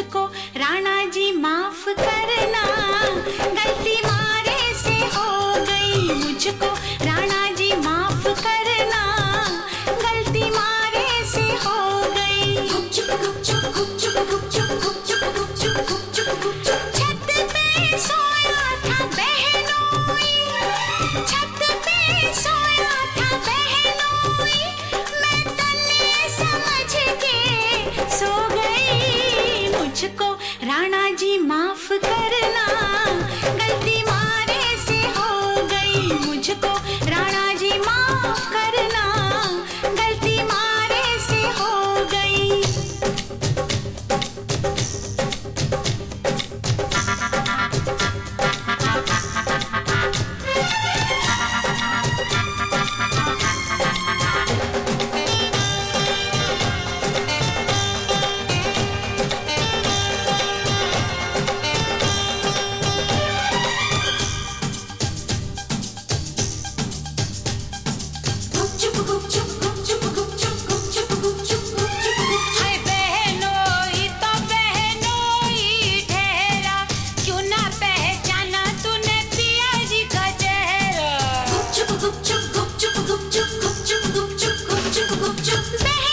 मुझको राणा जी माफ करना, गलती मारे से हो गई। मुझको राणा जी माफ करना, गलती मारे से हो गई। गुपचुप गुपचुप गुपचुप गुपचुप गुपचुप गुपचुप गुपचुप गुपचुप। छत पे सोया था बहनोई, छत पे सोया था बहनोई, मैं तले समझ के सो गई। मुझको राणा जी माफ करना, गलती मारे से हो गई। मुझको राणा जी माफ करना, गलती मारे से हो गई। गुपचुप गुपचुप गुपचुप गुपचुप गुपचुप गुपचुप गुपचुप। हाय बहनोई तो बहनोई ठहरा, क्यों ना पहचाना तूने पिया जी का चेहरा। गुपचुप गुपचुप गुपचुप गुपचुप गुपचुप गुपचुप गुपचुप गुपचुप।